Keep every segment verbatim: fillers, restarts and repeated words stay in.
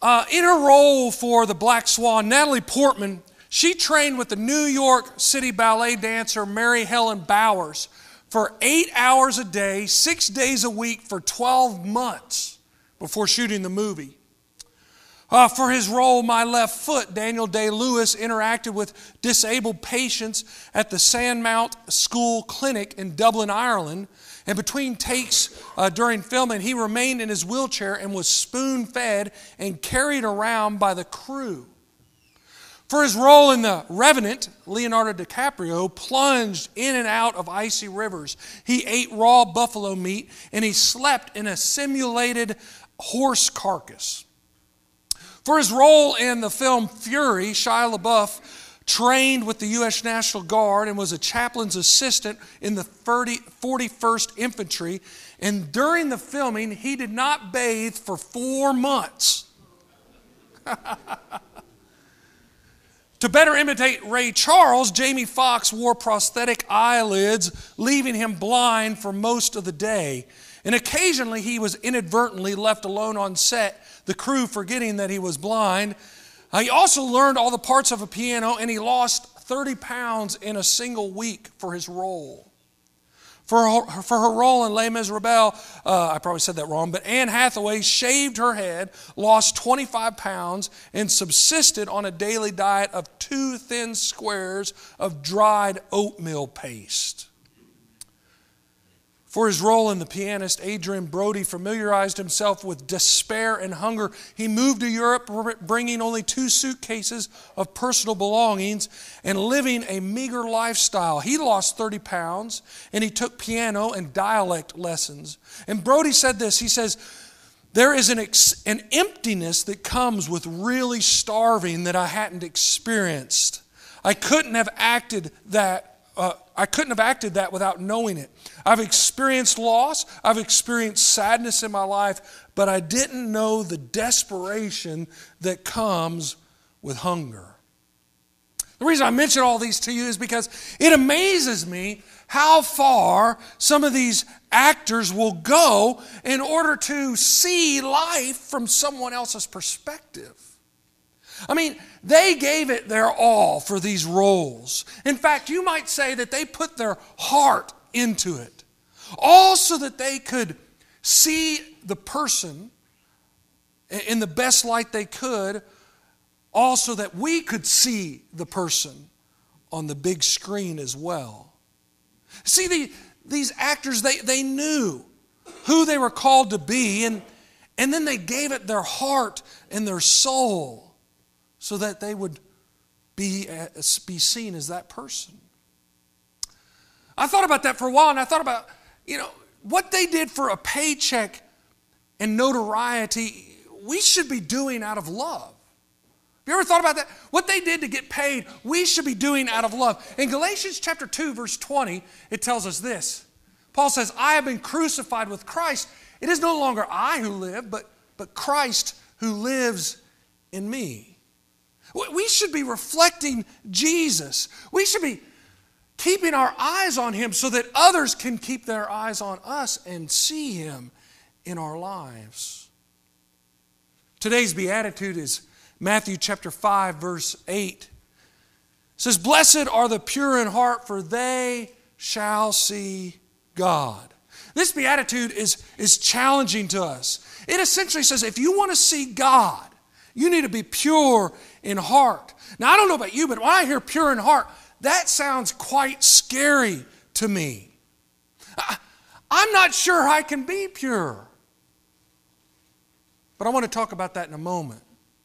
Uh, in her role for the Black Swan, Natalie Portman, she trained with the New York City ballet dancer Mary Helen Bowers for eight hours a day, six days a week for twelve months before shooting the movie. Uh, for his role, My Left Foot, Daniel Day-Lewis interacted with disabled patients at the Sandmount School Clinic in Dublin, Ireland. And between takes uh, during filming, he remained in his wheelchair and was spoon-fed and carried around by the crew. For his role in The Revenant, Leonardo DiCaprio plunged in and out of icy rivers. He ate raw buffalo meat, and he slept in a simulated horse carcass. For his role in the film Fury, Shia LaBeouf trained with the U S National Guard and was a chaplain's assistant in the forty-first Infantry. And during the filming, he did not bathe for four months. To better imitate Ray Charles, Jamie Foxx wore prosthetic eyelids, leaving him blind for most of the day. And occasionally he was inadvertently left alone on set, the crew forgetting that he was blind. Uh, he also learned all the parts of a piano, and he lost thirty pounds in a single week for his role. For her, for her role in Les Miserables, uh, I probably said that wrong, but Anne Hathaway shaved her head, lost twenty-five pounds, and subsisted on a daily diet of two thin squares of dried oatmeal paste. For his role in The Pianist, Adrian Brody familiarized himself with despair and hunger. He moved to Europe bringing only two suitcases of personal belongings and living a meager lifestyle. He lost thirty pounds, and he took piano and dialect lessons. And Brody said this, he says, there is an, ex- an emptiness that comes with really starving that I hadn't experienced. I couldn't have acted that Uh, I couldn't have acted that without knowing it. I've experienced loss, I've experienced sadness in my life, but I didn't know the desperation that comes with hunger. The reason I mention all these to you is because it amazes me how far some of these actors will go in order to see life from someone else's perspective. I mean, they gave it their all for these roles. In fact, you might say that they put their heart into it, all so that they could see the person in the best light they could, also that we could see the person on the big screen as well. See, the, these actors, they, they knew who they were called to be, and, and then they gave it their heart and their soul, so that they would be, be seen as that person. I thought about that for a while, and I thought about, you know, what they did for a paycheck and notoriety, we should be doing out of love. Have you ever thought about that? What they did to get paid, we should be doing out of love. In Galatians chapter two, verse twenty, it tells us this. Paul says, I have been crucified with Christ. It is no longer I who live, but, but Christ who lives in me. We should be reflecting Jesus. We should be keeping our eyes on Him so that others can keep their eyes on us and see Him in our lives. Today's beatitude is Matthew chapter five, verse eight. It says, blessed are the pure in heart, for they shall see God. This beatitude is, is challenging to us. It essentially says, if you want to see God, you need to be pure in heart. Now, I don't know about you, but when I hear pure in heart, that sounds quite scary to me. I, I'm not sure I can be pure. But I want to talk about that in a moment.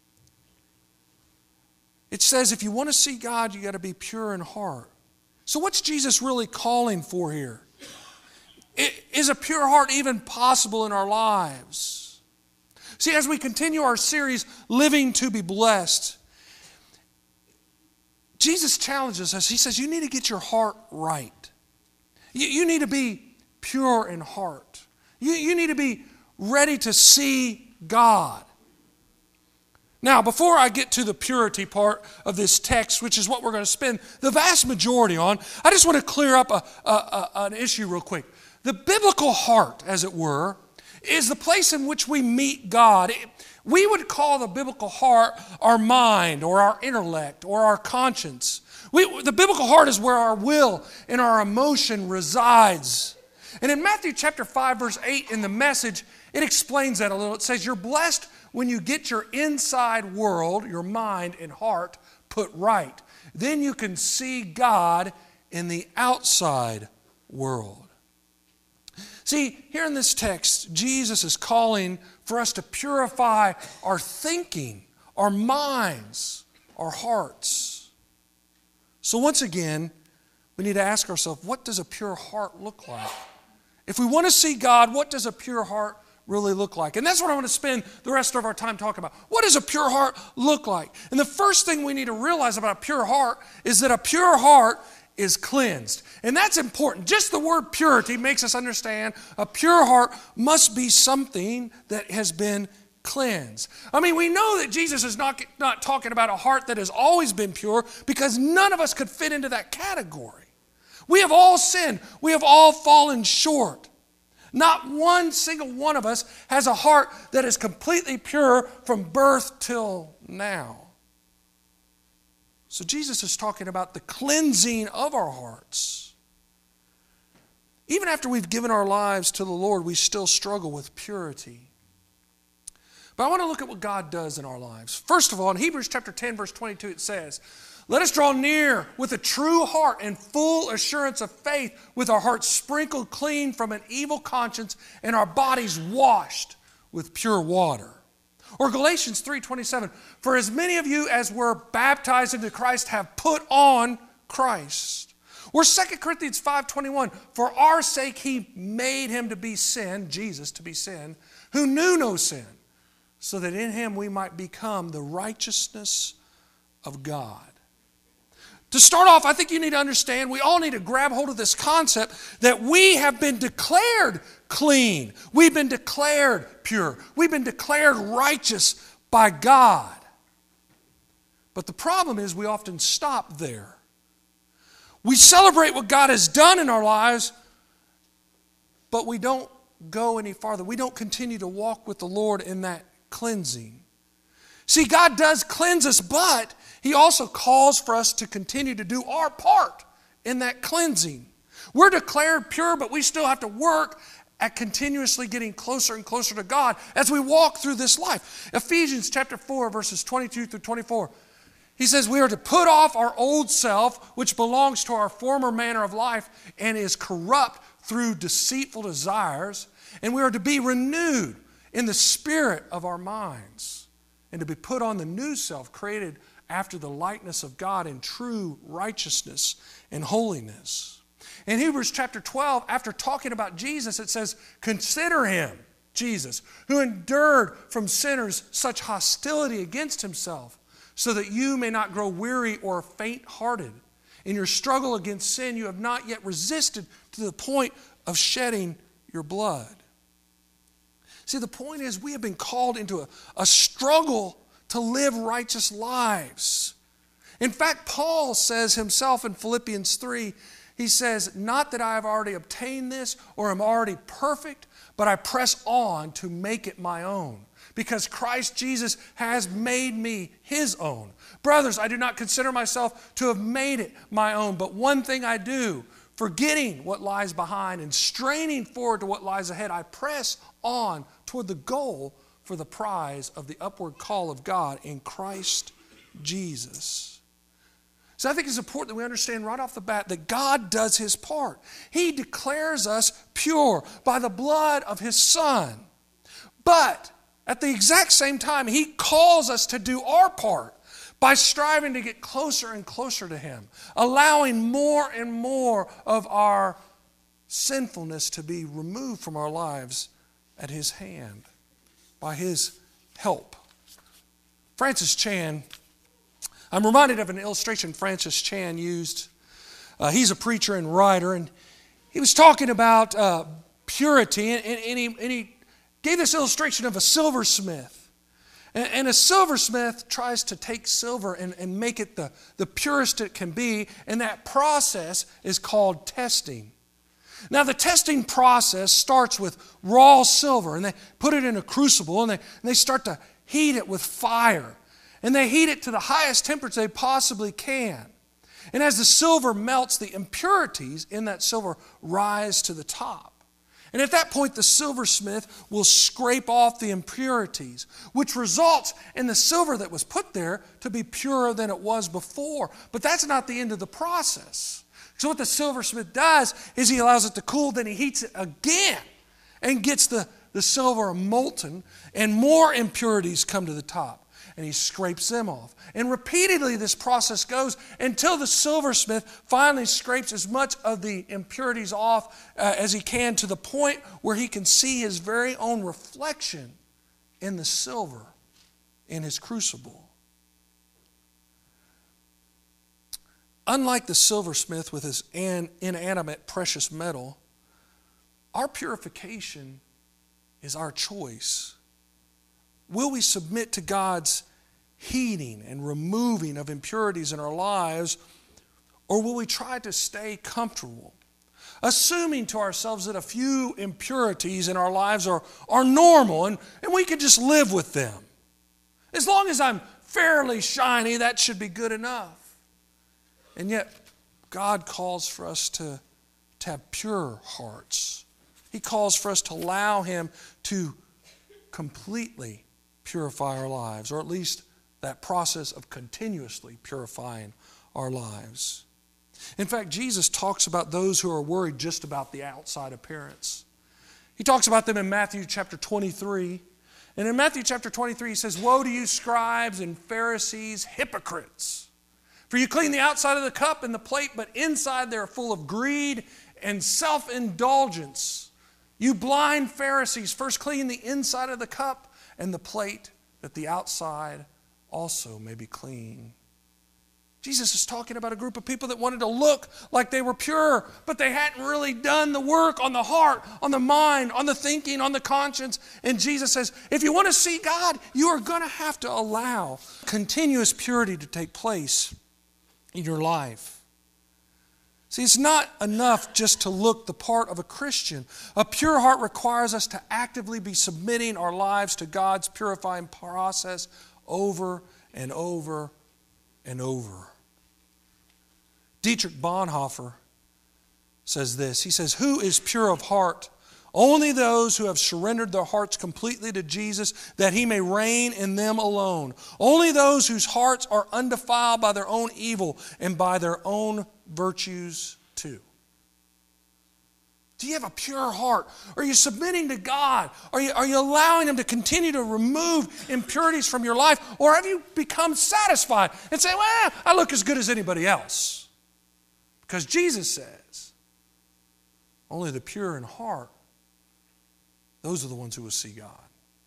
It says if you want to see God, you got to be pure in heart. So what's Jesus really calling for here? Is a pure heart even possible in our lives? See, as we continue our series, Living to be Blessed, Jesus challenges us. He says, you need to get your heart right. You, you need to be pure in heart. You, you need to be ready to see God. Now, before I get to the purity part of this text, which is what we're going to spend the vast majority on, I just want to clear up a, a, a, an issue real quick. The biblical heart, as it were, is the place in which we meet God. We would call the biblical heart our mind or our intellect or our conscience. We, the biblical heart is where our will and our emotion resides. And in Matthew chapter five, verse eight, in the Message, it explains that a little. It says, you're blessed when you get your inside world, your mind and heart, put right. Then you can see God in the outside world. See, here in this text, Jesus is calling for us to purify our thinking, our minds, our hearts. So once again, we need to ask ourselves, what does a pure heart look like? If we want to see God, what does a pure heart really look like? And that's what I want to spend the rest of our time talking about. What does a pure heart look like? And the first thing we need to realize about a pure heart is that a pure heart is cleansed. And that's important. Just the word purity makes us understand a pure heart must be something that has been cleansed. I mean, we know that Jesus is not, not talking about a heart that has always been pure, because none of us could fit into that category. We have all sinned. We have all fallen short. Not one single one of us has a heart that is completely pure from birth till now. So Jesus is talking about the cleansing of our hearts. Even after we've given our lives to the Lord, we still struggle with purity. But I want to look at what God does in our lives. First of all, in Hebrews chapter ten, verse twenty-two, it says, let us draw near with a true heart and full assurance of faith, with our hearts sprinkled clean from an evil conscience and our bodies washed with pure water. Or Galatians three twenty-seven, for as many of you as were baptized into Christ have put on Christ. Or Second Corinthians five twenty-one, for our sake he made him to be sin, Jesus to be sin, who knew no sin, so that in him we might become the righteousness of God. To start off, I think you need to understand, we all need to grab hold of this concept that we have been declared clean. We've been declared pure. We've been declared righteous by God. But the problem is we often stop there. We celebrate what God has done in our lives, but we don't go any farther. We don't continue to walk with the Lord in that cleansing. See, God does cleanse us, but he also calls for us to continue to do our part in that cleansing. We're declared pure, but we still have to work at continuously getting closer and closer to God as we walk through this life. Ephesians chapter four, verses twenty-two through twenty-four. He says, we are to put off our old self, which belongs to our former manner of life and is corrupt through deceitful desires, and we are to be renewed in the spirit of our minds, and to be put on the new self, created after the likeness of God in true righteousness and holiness. In Hebrews chapter twelve, after talking about Jesus, it says, consider him, Jesus, who endured from sinners such hostility against himself, so that you may not grow weary or faint-hearted. In your struggle against sin, you have not yet resisted to the point of shedding your blood. See, the point is we have been called into a, a struggle to live righteous lives. In fact, Paul says himself in Philippians three, he says, not that I have already obtained this or am already perfect, but I press on to make it my own, because Christ Jesus has made me his own. Brothers, I do not consider myself to have made it my own, but one thing I do, forgetting what lies behind and straining forward to what lies ahead, I press on toward the goal for the prize of the upward call of God in Christ Jesus. So I think it's important that we understand right off the bat that God does his part. He declares us pure by the blood of his Son. But at the exact same time, he calls us to do our part by striving to get closer and closer to him, allowing more and more of our sinfulness to be removed from our lives at his hand, by his help. Francis Chan, I'm reminded of an illustration Francis Chan used. Uh, he's a preacher and writer, and he was talking about uh, purity, and, and, he, and he gave this illustration of a silversmith. And, and a silversmith tries to take silver and, and make it the, the purest it can be, and that process is called testing. Now, the testing process starts with raw silver, and they put it in a crucible, and they, and they start to heat it with fire. And they heat it to the highest temperature they possibly can. And as the silver melts, the impurities in that silver rise to the top. And at that point, the silversmith will scrape off the impurities, which results in the silver that was put there to be purer than it was before. But that's not the end of the process. So what the silversmith does is he allows it to cool, then he heats it again and gets the, the silver molten, and more impurities come to the top. And he scrapes them off. And repeatedly this process goes until the silversmith finally scrapes as much of the impurities off uh, as he can, to the point where he can see his very own reflection in the silver in his crucible. Unlike the silversmith with his inanimate precious metal, our purification is our choice. Will we submit to God's heating and removing of impurities in our lives, or will we try to stay comfortable, assuming to ourselves that a few impurities in our lives are, are normal and, and we can just live with them? As long as I'm fairly shiny, that should be good enough. And yet, God calls for us to, to have pure hearts. He calls for us to allow Him to completely purify our lives, or at least that process of continuously purifying our lives. In fact, Jesus talks about those who are worried just about the outside appearance. He talks about them in Matthew chapter twenty-three. And in Matthew chapter twenty-three, he says, "Woe to you, scribes and Pharisees, hypocrites! For you clean the outside of the cup and the plate, but inside they are full of greed and self-indulgence. You blind Pharisees, first clean the inside of the cup and the plate, that the outside also may be clean." Jesus is talking about a group of people that wanted to look like they were pure, but they hadn't really done the work on the heart, on the mind, on the thinking, on the conscience. And Jesus says, if you want to see God, you are going to have to allow continuous purity to take place in your life. See, it's not enough just to look the part of a Christian. A pure heart requires us to actively be submitting our lives to God's purifying process over and over and over. Dietrich Bonhoeffer says this. He says, "Who is pure of heart? Only those who have surrendered their hearts completely to Jesus, that He may reign in them alone. Only those whose hearts are undefiled by their own evil and by their own virtues too." Do you have a pure heart? Are you submitting to God? Are you, are you allowing Him to continue to remove impurities from your life? Or have you become satisfied and say, well, I look as good as anybody else? Because Jesus says, only the pure in heart, those are the ones who will see God.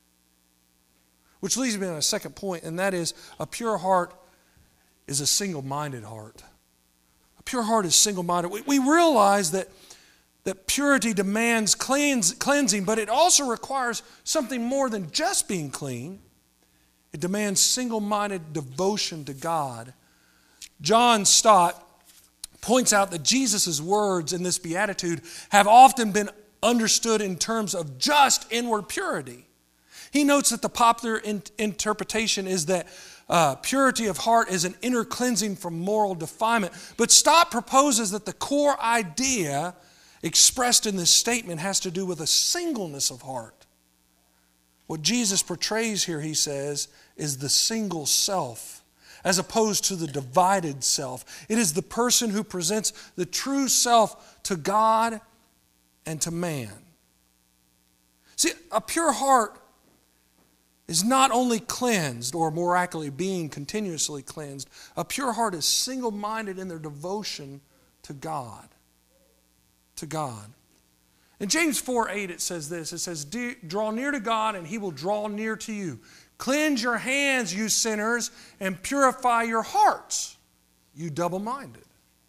Which leads me to a second point, and that is a pure heart is a single-minded heart. A pure heart is single-minded. We, we realize that that purity demands cleanse, cleansing, but it also requires something more than just being clean. It demands single-minded devotion to God. John Stott points out that Jesus' words in this beatitude have often been understood in terms of just inward purity. He notes that the popular in- interpretation is that uh, purity of heart is an inner cleansing from moral defilement. But Stott proposes that the core idea expressed in this statement has to do with a singleness of heart. What Jesus portrays here, he says, is the single self, as opposed to the divided self. It is the person who presents the true self to God and to man. See, a pure heart is not only cleansed, or more accurately, being continuously cleansed. A pure heart is single-minded in their devotion to God. To God. In James four eight it says this. It says, "Draw near to God and He will draw near to you. Cleanse your hands, you sinners, and purify your hearts, you double-minded."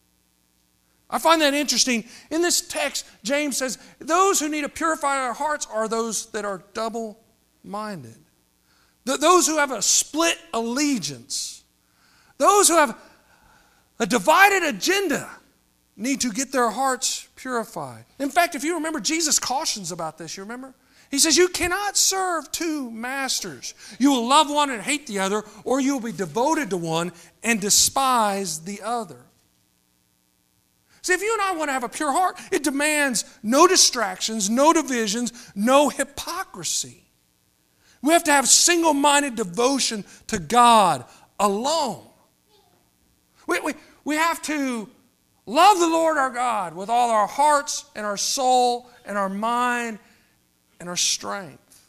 I find that interesting. In this text, James says, those who need to purify their hearts are those that are double-minded. Those who have a split allegiance. Those who have a divided agenda need to get their hearts purified. In fact, if you remember, Jesus cautions about this. You remember? He says, you cannot serve two masters. You will love one and hate the other, or you will be devoted to one and despise the other. See, if you and I want to have a pure heart, it demands no distractions, no divisions, no hypocrisy. We have to have single-minded devotion to God alone. We, we, we have to love the Lord our God with all our hearts and our soul and our mind and our strength.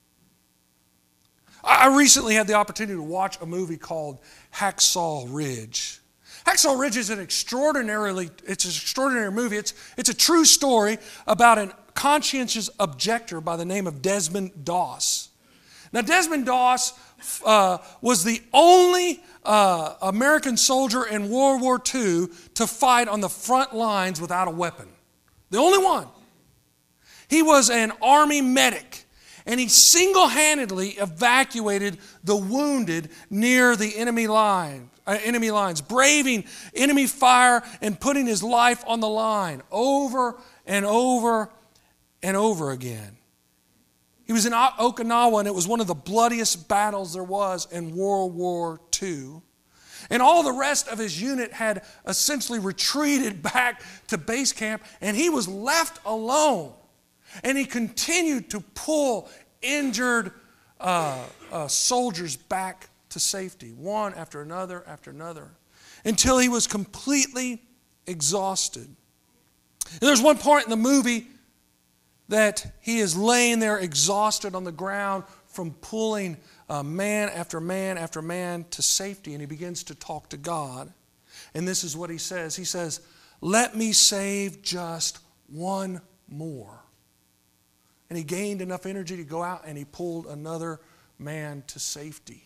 I recently had the opportunity to watch a movie called Hacksaw Ridge. Hacksaw Ridge is an extraordinarily, it's an extraordinary movie. It's, it's a true story about a conscientious objector by the name of Desmond Doss. Now, Desmond Doss uh, was the only uh, American soldier in World War Two to fight on the front lines without a weapon. The only one. He was an army medic, and he single-handedly evacuated the wounded near the enemy line, uh, enemy lines, braving enemy fire and putting his life on the line over and over and over again. He was in Okinawa, and it was one of the bloodiest battles there was in World War Two. And all the rest of his unit had essentially retreated back to base camp, and he was left alone. And he continued to pull injured uh, uh, soldiers back to safety, one after another after another, until he was completely exhausted. And there's one point in the movie that he is laying there exhausted on the ground from pulling uh, man after man after man to safety, and he begins to talk to God. And this is what he says. He says, "Let me save just one more." And he gained enough energy to go out and he pulled another man to safety.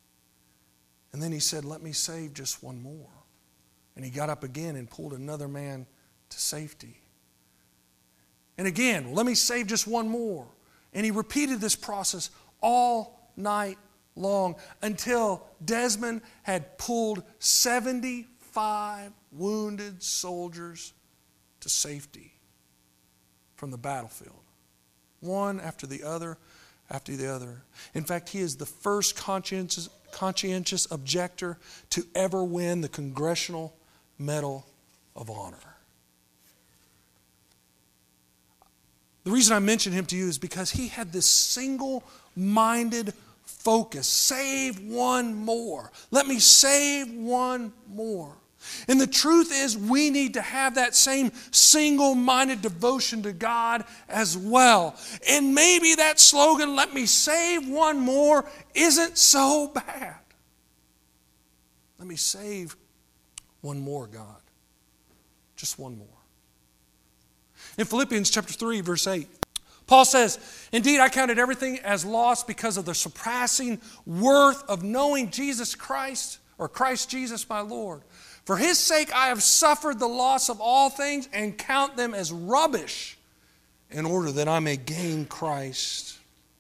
And then he said, "Let me save just one more." And he got up again and pulled another man to safety. And again, "Let me save just one more." And he repeated this process all night long until Desmond had pulled seventy-five wounded soldiers to safety from the battlefield. One after the other after the other. In fact, he is the first conscientious, conscientious objector to ever win the Congressional Medal of Honor. The reason I mention him to you is because he had this single-minded focus. Save one more. Let me save one more. And the truth is, we need to have that same single-minded devotion to God as well. And maybe that slogan, "Let me save one more," isn't so bad. Let me save one more, God. Just one more. In Philippians chapter three, verse eight, Paul says, "Indeed, I counted everything as lost because of the surpassing worth of knowing Jesus Christ, or Christ Jesus my Lord. For His sake I have suffered the loss of all things and count them as rubbish in order that I may gain Christ."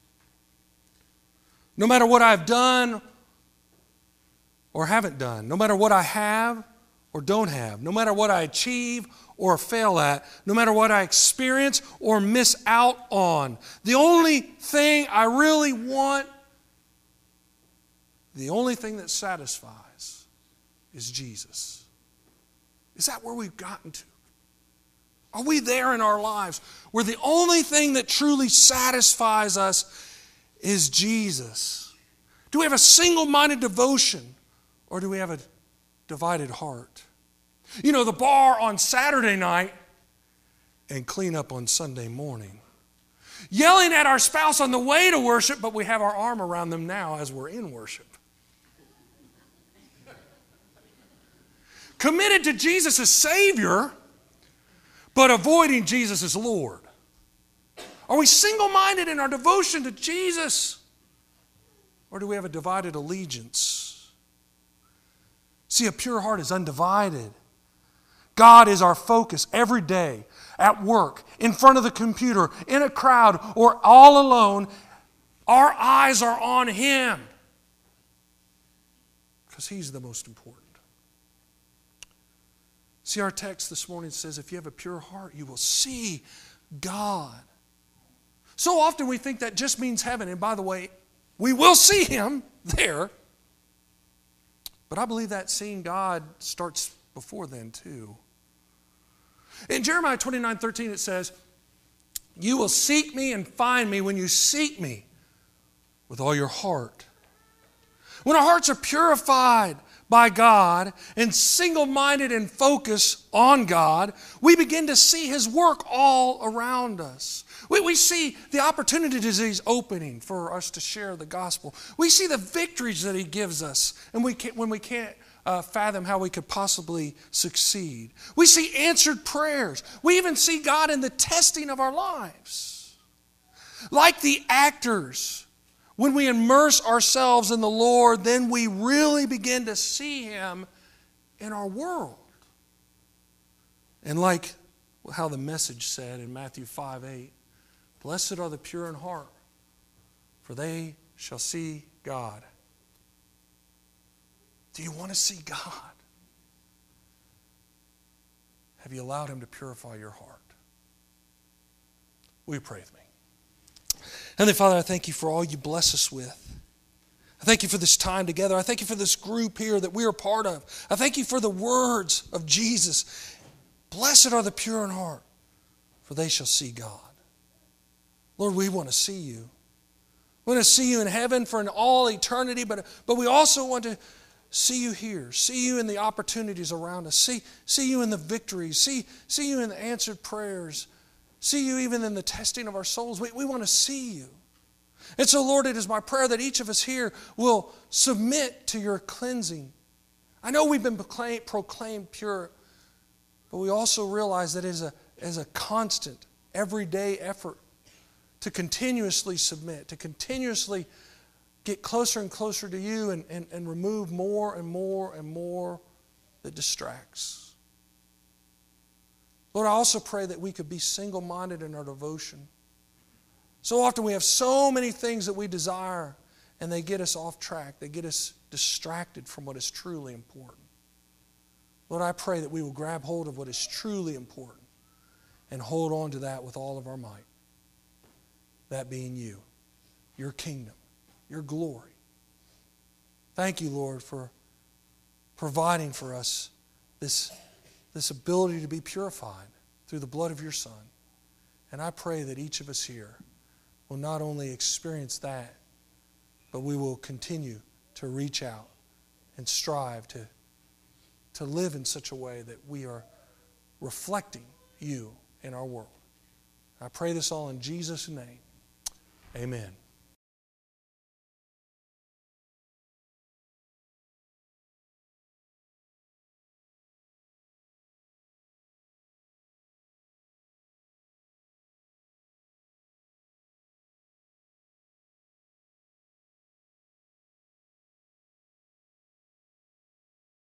No matter what I've done or haven't done, no matter what I have or don't have, no matter what I achieve or fail at, no matter what I experience or miss out on, the only thing I really want, the only thing that satisfies is Jesus. Is that where we've gotten to? Are we there in our lives where the only thing that truly satisfies us is Jesus? Do we have a single-minded devotion, or do we have a divided heart? You know, the bar on Saturday night and clean up on Sunday morning. Yelling at our spouse on the way to worship, but we have our arm around them now as we're in worship. Committed to Jesus as Savior, but avoiding Jesus as Lord. Are we single-minded in our devotion to Jesus? Or do we have a divided allegiance? See, a pure heart is undivided. God is our focus every day, at work, in front of the computer, in a crowd, or all alone. Our eyes are on Him because He's the most important. See, our text this morning says, if you have a pure heart, you will see God. So often we think that just means heaven. And by the way, we will see him there. But I believe that seeing God starts before then too. In Jeremiah twenty-nine thirteen it says, you will seek me and find me when you seek me with all your heart. When our hearts are purified by God and single-minded and focused on God, we begin to see his work all around us. We, we see the opportunities he's opening for us to share the gospel. We see the victories that he gives us and we can't, when we can't uh, fathom how we could possibly succeed. We see answered prayers. We even see God in the testing of our lives. Like the actors, when we immerse ourselves in the Lord, then we really begin to see him in our world. And like how the Message said in Matthew five eight, blessed are the pure in heart, for they shall see God. Do you want to see God? Have you allowed him to purify your heart? Will you pray with me? Heavenly Father, I thank you for all you bless us with. I thank you for this time together. I thank you for this group here that we are part of. I thank you for the words of Jesus. Blessed are the pure in heart, for they shall see God. Lord, we want to see you. We want to see you in heaven for an all eternity, but, but we also want to see you here, see you in the opportunities around us, see, see you in the victories, see, see you in the answered prayers, see you even in the testing of our souls. We, we want to see you. And so, Lord, it is my prayer that each of us here will submit to your cleansing. I know we've been proclaimed, proclaimed pure, but we also realize that it is a, as a constant, everyday effort to continuously submit, to continuously get closer and closer to you and, and, and remove more and more and more that distracts. Lord, I also pray that we could be single-minded in our devotion. So often we have so many things that we desire and they get us off track. They get us distracted from what is truly important. Lord, I pray that we will grab hold of what is truly important and hold on to that with all of our might. That being you, your kingdom, your glory. Thank you, Lord, for providing for us this, this ability to be purified through the blood of your Son. And I pray that each of us here will not only experience that, but we will continue to reach out and strive to, to live in such a way that we are reflecting you in our world. I pray this all in Jesus' name. Amen.